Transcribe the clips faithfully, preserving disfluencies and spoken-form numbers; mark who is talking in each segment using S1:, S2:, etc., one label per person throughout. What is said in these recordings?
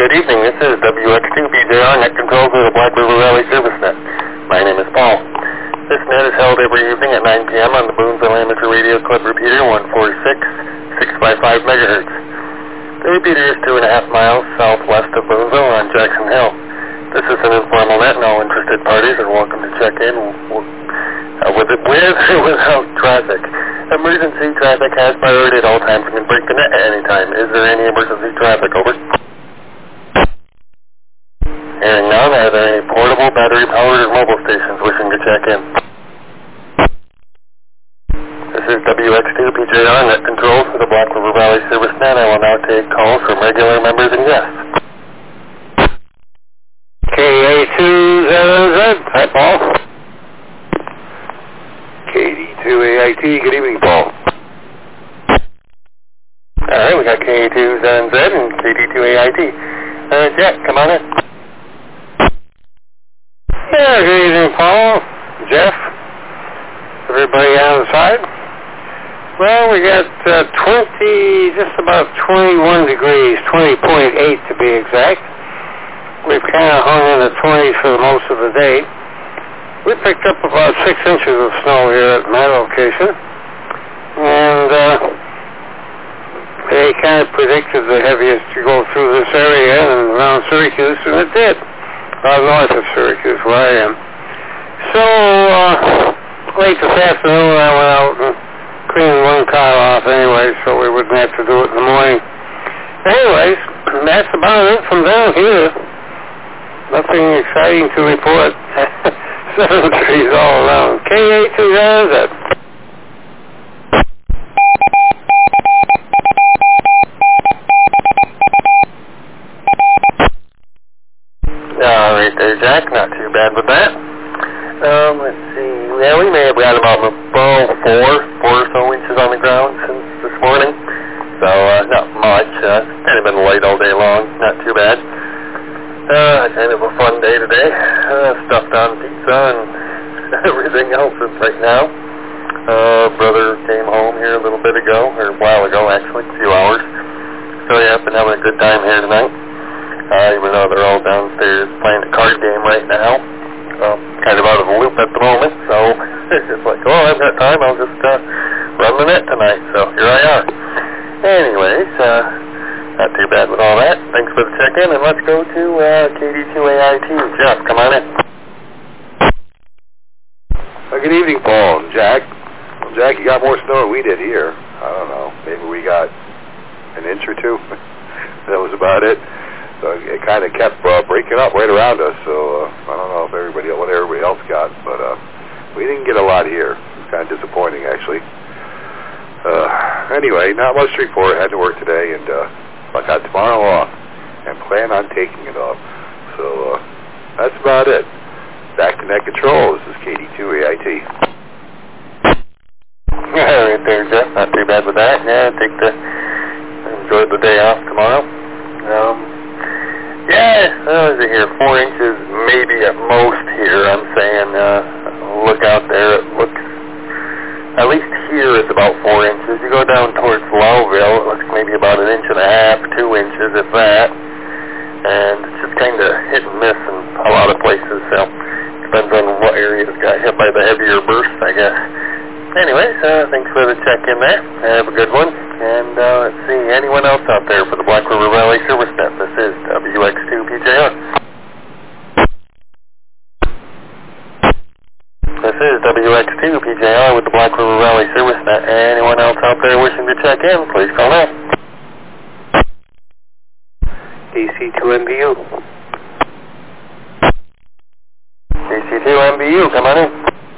S1: Good evening, this is W X two P J R, net control for the Black River Valley Service Net. My name is Paul. This net is held every evening at nine p m on the Boonville Amateur Radio Club repeater one forty-six point six five five megahertz. The repeater is two and a half miles southwest of Boonville on Jackson Hill. This is an informal net and all interested parties are welcome to check in uh, with, it, with or without traffic. Emergency traffic has priority at all times and can break the net at any time. Is there any emergency traffic? Over. Hearing none, are there any portable, battery-powered, or mobile stations wishing to check in? This is W X two P J R, net control for the Black River Valley Service Net. I will now take calls from regular members and guests. K A two Z Z, hi Paul.
S2: K D two A I T, good evening Paul.
S1: Alright, we got K A two Z Z and K D two A I T. Uh, Jack, come on in.
S3: Yeah, good evening, Paul, Jeff, everybody on the side. Well, we got uh, twenty, just about twenty-one degrees, twenty point eight to be exact. We've kind of hung in the twenties for the most of the day. We picked up about six inches of snow here at my location, and uh, they kind of predicted the heaviest to go through this area and around Syracuse, and it did. Uh, north of Syracuse, where I am. So, uh, late this afternoon, I went out and cleaned one car off anyway, so we wouldn't have to do it in the morning. Anyways, that's about it from down here. Nothing exciting to report. Seven trees all around. K A two Z Z.
S1: All right there, Jack. Not too bad with that. Um, let's see. Yeah, we may have got about about four, four or so inches on the ground since this morning. So, uh, not much. Uh, kind of been light all day long. Not too bad. Uh, kind of a fun day today. Uh, stuffed on pizza and everything else right now. Uh, brother came home here a little bit ago, or a while ago actually, a few hours. So, yeah, been having a good time here tonight. Uh, even though they're all downstairs playing a card game right now. Um, kind of out of the loop at the moment, so it's just like, oh, I've got time, I'll just uh, run the net tonight, so here I are. Anyways, uh, not too bad with all that. Thanks for the check-in, and let's go to uh, K D two A I T. Jeff, come on in.
S2: Uh, good evening, Paul and Jack. Well, Jack, you got more snow than we did here. I don't know, maybe we got an inch or two. That was about it. So it kind of kept uh, breaking up right around us, so uh, I don't know if everybody, what everybody else got, but uh, we didn't get a lot here. It was kind of disappointing, actually. Uh, anyway, not much to report. Had to work today, and uh, I got tomorrow off, and plan on taking it off. So uh, that's about it. Back to net control. This is K D two A I T.
S1: Yeah, right there, Jeff. Not too bad with that. Yeah, take the enjoy the day off tomorrow. Um. Yeah, what is it here? Four inches, maybe at most here. I'm saying, uh, look out there. It looks, at least here it's about four inches. You go down towards Lowville, it looks maybe about an inch and a half, two inches, if that. And it's just kind of hit and miss in a lot of places. So depends on what areas got hit by the heavier bursts, I guess. Anyways, uh, thanks for the check-in there. Have a good one. And uh, let's see, anyone else out there for the Black River Valley Service Net? This is W X two P J R. This is W X two P J R with the Black River Valley Service Net. Anyone else out there wishing to check in, please call in.
S3: D C two M B U.
S1: D C two M B U, come on in.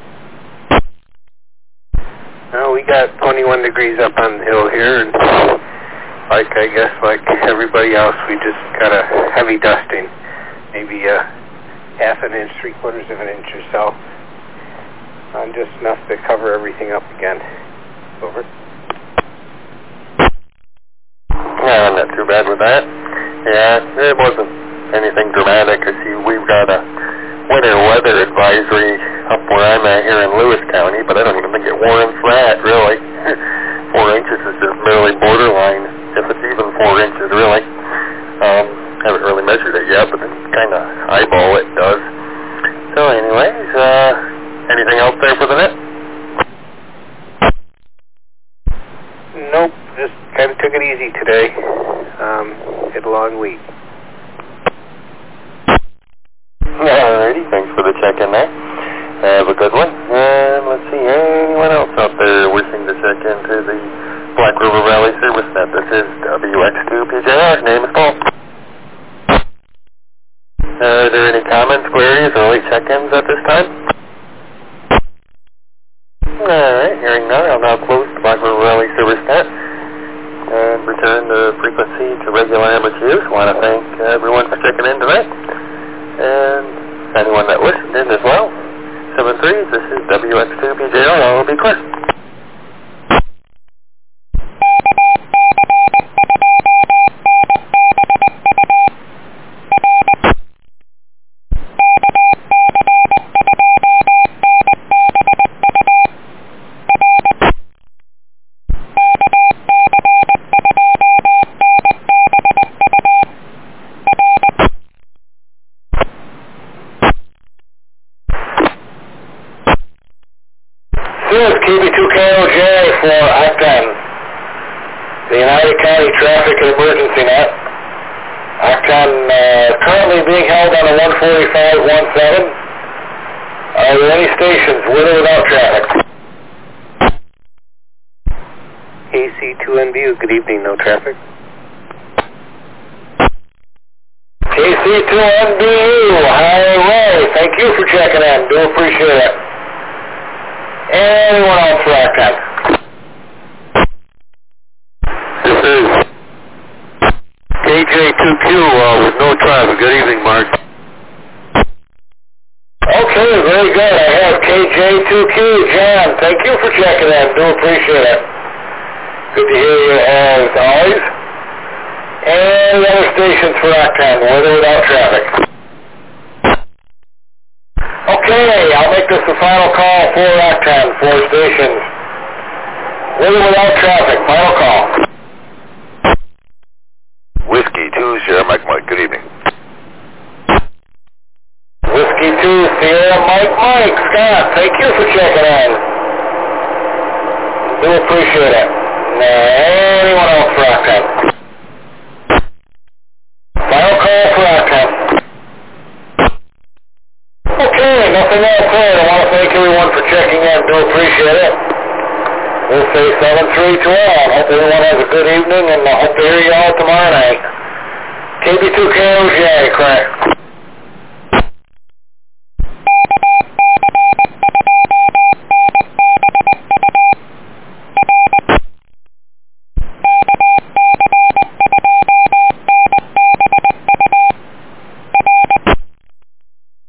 S3: Well, we got twenty-one degrees up on the hill here, and like, I guess, like everybody else, we just got a heavy dusting. Maybe uh, half an inch, three quarters of an inch or so. Uh, just enough to cover everything up again. Over.
S1: Yeah, not too bad with that. Yeah, it wasn't anything dramatic. I see we've got a winter weather advisory up where I'm at here in Lewis County, but I don't even think it warrants that, really. Four inches is just barely borderline, if it's even four inches, really. Um, haven't really measured it yet, but it's kind of eyeball it does. So anyways, uh, anything else there for the net?
S3: Nope, just kind of took it easy today. Um, had a long week.
S1: Alrighty, thanks for the check-in there. Have a good one. And let's see, anyone else out there wishing to check into the Black River Valley Service Net? This is W X two P J R. Name is Paul. Uh, are there any comments, queries, or late check-ins at this time? Alright, hearing none, I'll now close the Black River Valley Service Net and return the frequency to regular amateur use. I want to thank everyone for checking in tonight. And anyone that listened in as well. seven three, this is W X two P J R, I'll be clear.
S3: K B two K O J for Octon, the United County Traffic and Emergency Net. Octon uh, currently being held on a one forty-five one seven. Are there any stations with or without traffic? K C two N B U, good evening, no traffic. K C two N B U, highway, thank you for checking in, do appreciate it. Anyone else for Octon?
S2: This is K J two Q uh, with no traffic. Good evening, Mark.
S3: Okay, very good. I have K J two Q, John. Thank you for checking in. Do appreciate it. Good to hear you as always. Any other stations for Octon, with or without traffic? Okay, I'll make this the final call for Octon, four stations. With or without traffic, final call.
S2: Whiskey two, Sierra Mike Mike. Good evening.
S3: Whiskey two, Sierra Mike Mike. Scott, thank you for checking in. Do appreciate it. Uh, anyone else for Octon? Final call for Octon. Okay, nothing else there. I want to thank everyone for checking in. Do appreciate it. We'll say seven three to all. Hope everyone has a good evening, and I hope to hear you all tomorrow night. K B two K O J, correct.